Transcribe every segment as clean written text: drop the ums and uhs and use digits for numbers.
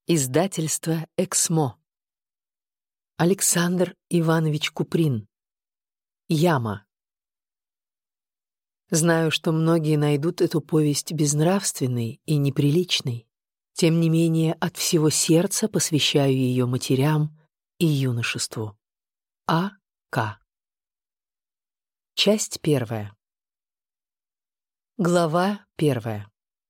Издательство «Эксмо». Александр Иванович Куприн. Яма. Знаю, что многие найдут эту повесть безнравственной и неприличной. Тем не менее, от всего сердца посвящаю ее матерям и юношеству. А. К. Часть 1. Глава 1.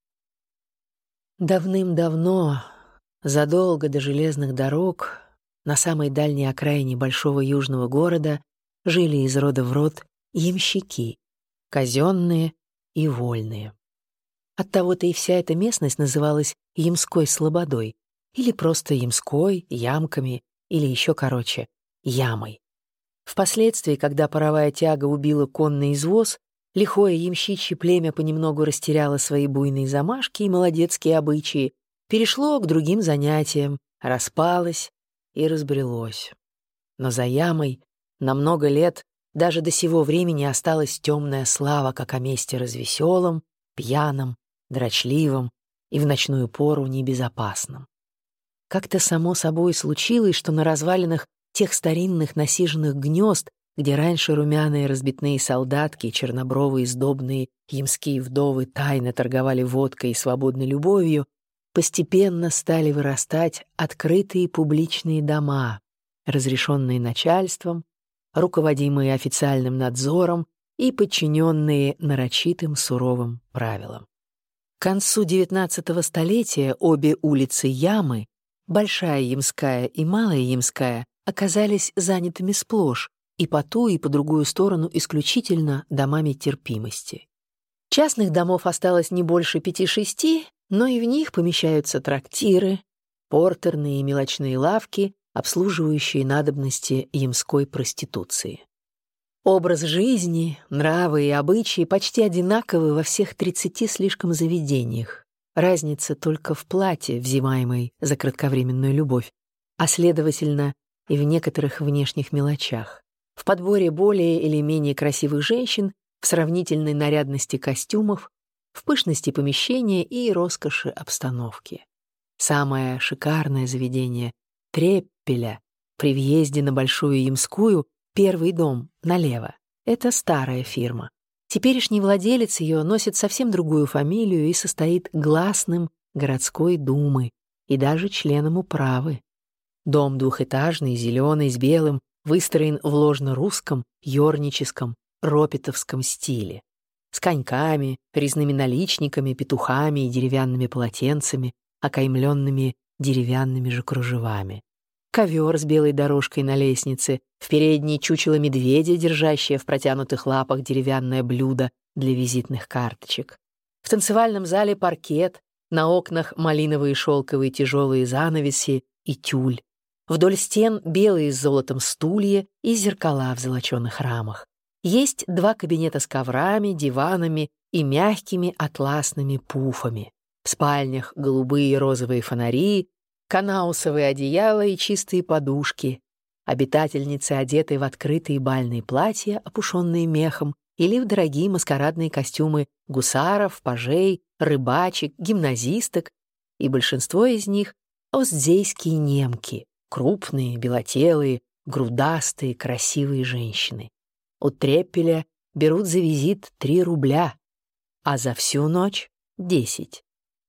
Давным-давно, задолго до железных дорог, на самой дальней окраине большого южного города жили из рода в род ямщики, казенные и вольные. Оттого-то и вся эта местность называлась Ямской слободой, или просто Ямской, Ямками, или еще короче, Ямой. Впоследствии, когда паровая тяга убила конный извоз, лихое ямщичье племя понемногу растеряло свои буйные замашки и молодецкие обычаи, перешло к другим занятиям, распалось и разбрелось. Но за Ямой на много лет даже до сего времени осталась темная слава как о месте развеселом, пьяном, дрочливом и в ночную пору небезопасном. Как-то само собой случилось, что на развалинах тех старинных насиженных гнезд, где раньше румяные разбитные солдатки, чернобровые сдобные ямские вдовы тайно торговали водкой и свободной любовью, постепенно стали вырастать открытые публичные дома, разрешенные начальством, руководимые официальным надзором и подчиненные нарочитым суровым правилам. К концу XIX столетия обе улицы Ямы, Большая Ямская и Малая Ямская, оказались занятыми сплошь, и по ту, и по другую сторону исключительно домами терпимости. Частных домов осталось не больше 5-6, но и в них помещаются трактиры, портерные и мелочные лавки, обслуживающие надобности ямской проституции. Образ жизни, нравы и обычаи почти одинаковы во всех 30 слишком заведениях. Разница только в плате, взимаемой за кратковременную любовь, а следовательно и в некоторых внешних мелочах. В подборе более или менее красивых женщин, в сравнительной нарядности костюмов, в пышности помещения и роскоши обстановки. Самое шикарное заведение — Треппеля, при въезде на Большую Ямскую, первый дом, налево. Это старая фирма. Теперешний владелец ее носит совсем другую фамилию и состоит гласным городской думы и даже членом управы. Дом двухэтажный, зеленый, с белым, выстроен в ложно-русском, ёрническом, ропитовском стиле. С коньками, резными наличниками, петухами и деревянными полотенцами, окаймленными деревянными же кружевами. Ковер с белой дорожкой на лестнице, в передней чучело медведя, держащее в протянутых лапах деревянное блюдо для визитных карточек. В танцевальном зале паркет, на окнах малиновые шелковые тяжелые занавеси и тюль. Вдоль стен белые с золотом стулья и зеркала в золоченых рамах. Есть 2 кабинета с коврами, диванами и мягкими атласными пуфами. В спальнях голубые и розовые фонари, канаусовые одеяла и чистые подушки. Обитательницы одеты в открытые бальные платья, опушенные мехом, или в дорогие маскарадные костюмы гусаров, пажей, рыбачек, гимназисток, и большинство из них — остзейские немки, крупные, белотелые, грудастые, красивые женщины. У Треппеля берут за визит 3 рубля, а за всю ночь — 10.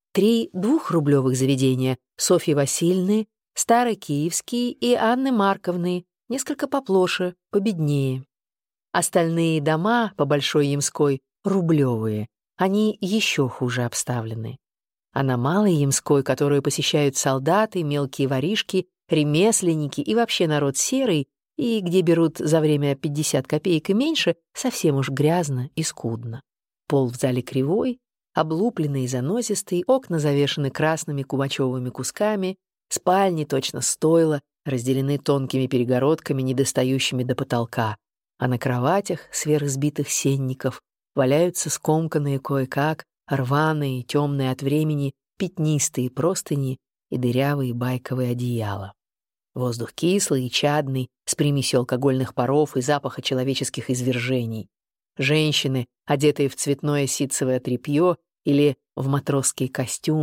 3 двухрублевых заведения — Софьи Васильевны, Старокиевские и Анны Марковны, несколько поплоше, победнее. Остальные дома по Большой Ямской — рублевые, они еще хуже обставлены. А на Малой Ямской, которую посещают солдаты, мелкие воришки, ремесленники и вообще народ серый, и где берут за время 50 копеек и меньше, совсем уж грязно и скудно. Пол в зале кривой, облупленный и занозистый, окна завешаны красными кумачевыми кусками, спальни точно стойла, разделены тонкими перегородками, недостающими до потолка, а на кроватях сверхсбитых сенников валяются скомканные кое-как, рваные, темные от времени, пятнистые простыни и дырявые байковые одеяла. Воздух кислый и чадный, с примесью алкогольных паров и запаха человеческих извержений. Женщины, одетые в цветное ситцевое тряпье или в матросские костюмы,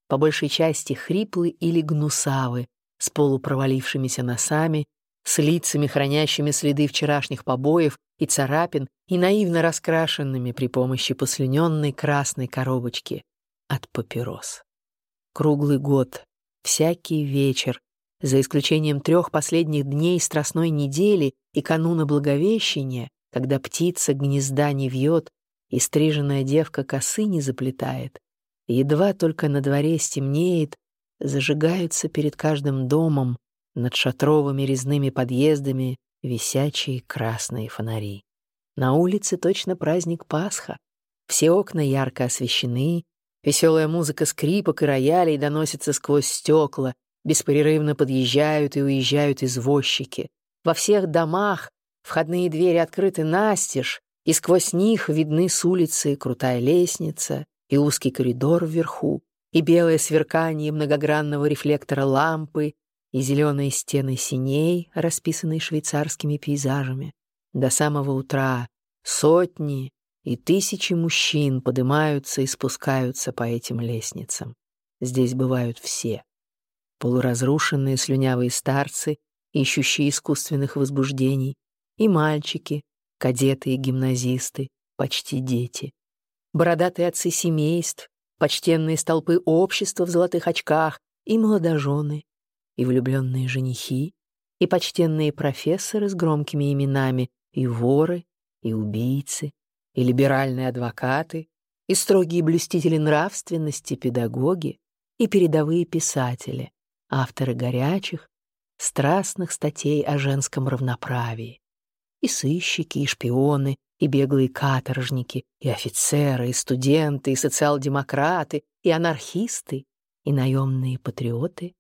по большей части хриплы или гнусавы, с полупровалившимися носами, с лицами, хранящими следы вчерашних побоев и царапин, и наивно раскрашенными при помощи послюненной красной коробочки от папирос. Круглый год, всякий вечер, за исключением 3 последних дней Страстной недели и кануна Благовещения, когда птица гнезда не вьет и стриженная девка косы не заплетает, едва только на дворе стемнеет, зажигаются перед каждым домом над шатровыми резными подъездами висячие красные фонари. На улице точно праздник Пасха. Все окна ярко освещены, веселая музыка скрипок и роялей доносится сквозь стекла, беспрерывно подъезжают и уезжают извозчики. Во всех домах входные двери открыты настежь, и сквозь них видны с улицы крутая лестница и узкий коридор вверху, и белое сверкание многогранного рефлектора лампы, и зеленые стены синей, расписанные швейцарскими пейзажами. До самого утра сотни и тысячи мужчин поднимаются и спускаются по этим лестницам. Здесь бывают все. Полуразрушенные слюнявые старцы, ищущие искусственных возбуждений, и мальчики, кадеты и гимназисты, почти дети. Бородатые отцы семейств, почтенные столпы общества в золотых очках, и молодожены, и влюбленные женихи, и почтенные профессоры с громкими именами, и воры, и убийцы, и либеральные адвокаты, и строгие блюстители нравственности, педагоги, и передовые писатели, авторы горячих, страстных статей о женском равноправии, и сыщики, и шпионы, и беглые каторжники, и офицеры, и студенты, и социал-демократы, и анархисты, и наемные патриоты,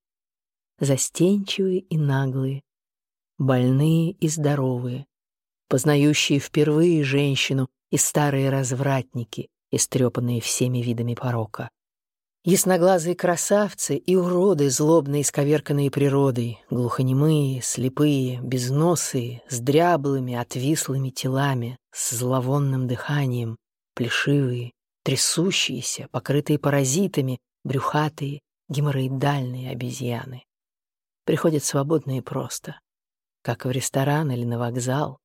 застенчивые и наглые, больные и здоровые, познающие впервые женщину, и старые развратники, истрепанные всеми видами порока. Ясноглазые красавцы и уроды, злобно исковерканные природой, глухонемые, слепые, безносые, с дряблыми, отвислыми телами, с зловонным дыханием, плешивые, трясущиеся, покрытые паразитами, брюхатые, геморроидальные обезьяны. Приходят свободно и просто, как в ресторан или на вокзал.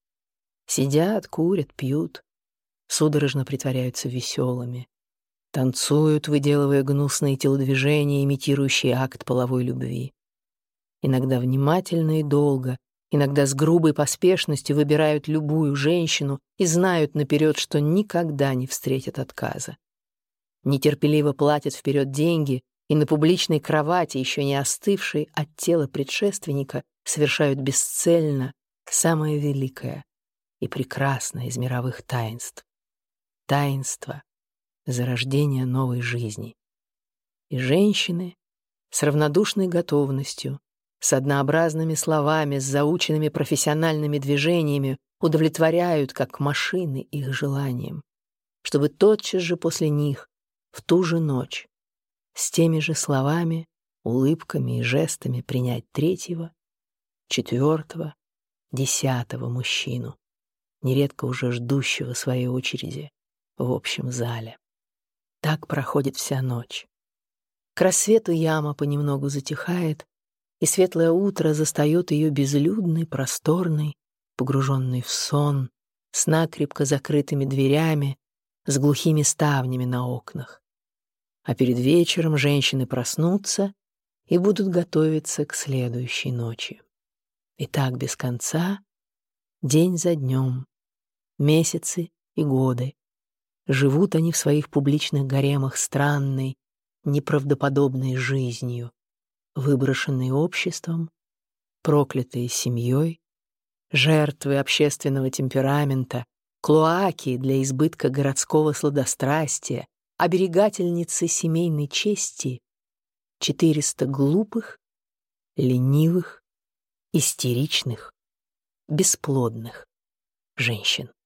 Сидят, курят, пьют, судорожно притворяются веселыми. Танцуют, выделывая гнусные телодвижения, имитирующие акт половой любви. Иногда внимательно и долго, иногда с грубой поспешностью выбирают любую женщину и знают наперед, что никогда не встретят отказа. Нетерпеливо платят вперед деньги и на публичной кровати, еще не остывшей от тела предшественника, совершают бесцельно самое великое и прекрасное из мировых таинств — таинство зарождения новой жизни. И женщины с равнодушной готовностью, с однообразными словами, с заученными профессиональными движениями удовлетворяют, как машины, их желанием, чтобы тотчас же после них, в ту же ночь, с теми же словами, улыбками и жестами принять 3-го, 4-го, 10-го мужчину, нередко уже ждущего своей очереди в общем зале. Так проходит вся ночь. К рассвету яма понемногу затихает, и светлое утро застает ее безлюдной, просторной, погруженной в сон, с накрепко закрытыми дверями, с глухими ставнями на окнах. А перед вечером женщины проснутся и будут готовиться к следующей ночи. И так без конца, день за днем, месяцы и годы. Живут они в своих публичных гаремах странной, неправдоподобной жизнью, выброшенные обществом, проклятые семьей, жертвы общественного темперамента, клоаки для избытка городского сладострастия, оберегательницы семейной чести, 400 глупых, ленивых, истеричных, бесплодных женщин.